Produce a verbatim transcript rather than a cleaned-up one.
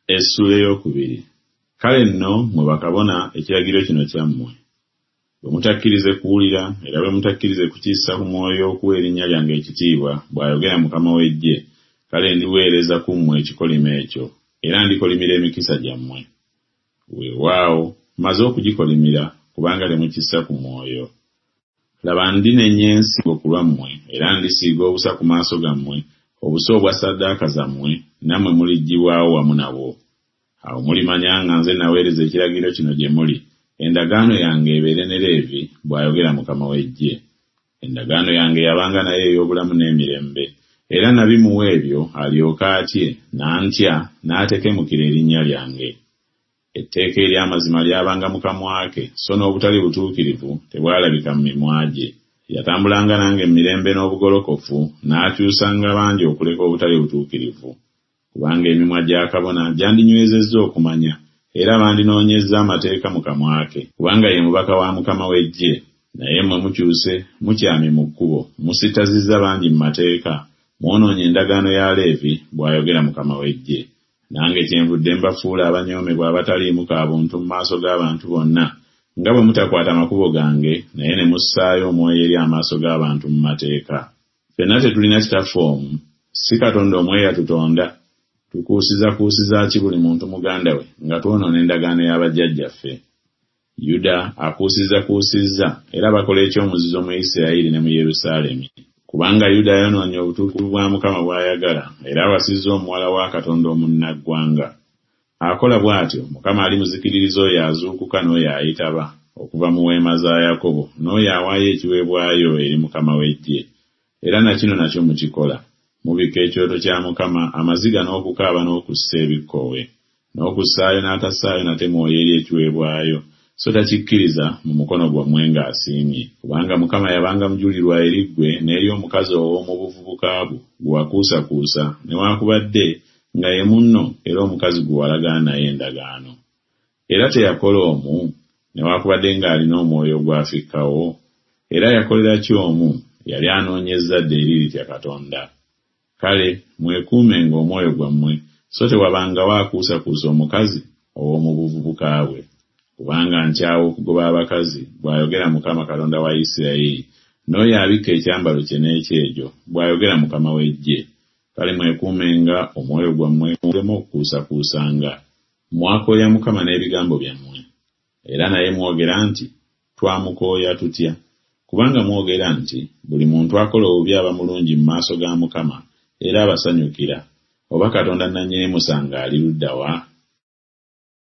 Essula ey'okubiri. Kale nno mwe bakabona ekiragiro kino kyammwe. Bwe mutakkirize kuwulira era bwe mutakkirize kukissa ku mwoyo okuwa erinnya lyange ekitiibwa, bw'ayogera Mukama w'Eggye, kale ndiweereza ku mmwe ekikolimo ekyo, era ndikolimira emikisa gyammwe. Weewaawo maze okugikolimira kubanga temukissa ku mwoyo. Laba ndinenya ensigo ku lwammwe, era ndisiiga obusa ku maaso gammwe, obusa obwa ssaddaaka zammwe, nammwe muliggyibwawo wamu nabo. Awo mulimanya nga nze naweereza ekiragiro kino gye muli, endagaano yange ebeere ne Leevi, bw'ayogera Mukama w'Eggye. Endagaano yange yabanga naye ey'obulamu n'emirembe, era nabimuwa ebyo alyoke atye, n'antya, n'atekemukira erinnya lyange. Etteeka ery'amazima lyabanga mu kamwa ke, so n'obutali butuukirivu tebwalabika mu mimwa gye. Yatambulanga nange mu mirembe n'obugolokofu, n'akyusanga bangi okuleka obutali butuukirivu. Kubanga emimwa gya kabona gyandinywezezza okumanya, era bandinoonyezza amateeka mu kamwa ke. Kubanga ye mubaka wa Mukama w'Eggye, naye mmwe mukyuse, mukyamye mu kkubo, musittazizza bangi mu mateeka, mwonoonye endagaano ya Leevi, bw'ayogera Mukama w'Eggye. Nange kyenvudde mbafuula abanyoomebwa abataliimu ka buntu mu maaso g'abantu bonna, nga bwe mutakwata makubo gange, naye ne mussaayo omwoyo eri amaaso g'abantu mu mateeka. Ffenna tetulina kitaffe omu, si Katonda omwe yatutonda. Tukuusizakuusiza ki buli muntu muganda we nga twonoona endagaano y'abajjajjaffe? Yuda akuusizakuusizza era bakola ekyomuzizo mu Isirayiri ne mu Yerusaalemi. Kubanga Yuda yonoonye obutuukirivu bwa Mukama bw'ayagala, era awasizza omuwala wa Katonda omunnaggwanga. Akola bw'atyo, Mukama alimuzikiririza oyo azuukuka n'oyo ayitaba okuva mu weema za Yakobo, n'oyo awaayo ekiweebwayo eri Mukama w'Eggye. Era na kino nakyo mukikola. Mubika ekyoto kya Mukama, amaziga n'okukaaba n'okussa ebikkowe, n'okussaayo n'atassaayo nate mwoyo eri ekiweebwayo, so takikkiriza mu mukono gwammwe ng'asiimye. Kubanga Mukama yabanga mujulirwa eri ggwe n'eri omukazi ow'omu buvubuka bwo gwe wakuusakuusa, newaakubadde nga ye munno era omukazi gwe walagaana naye endagaano. Era teyakola omu, newaakubadde ng'alina omwoyo gwafikkawo. Era yakolera ki omu? Yali anoonyezza dde eri litya Katonda. Kale mwekuumenga omwoyo gwammwe, so tewabanga waakuusakuusa omukazi ow'omu buvubuka bwe. Kubanga nkyawa okugoba abakazi, bw'ayogera Mukama Katonda wa Isirayiri, n'oyo abikka ekyambalo kye n'ekyejo, bw'ayogera Mukama w'Eggye. Kale mwekuumenga omwoyo gwammwe muleme okukuusakuusanga. Mwakooya Mukama n'ebigambo byammwe. Era naye mwogera nti, twamukooya tutya? Kubanga mwogera nti, buli muntu akola obubi aba mulungi mu maaso ga Mukama, era abasanyukira. Oba Katonda nannyini musanga ali ludda wa?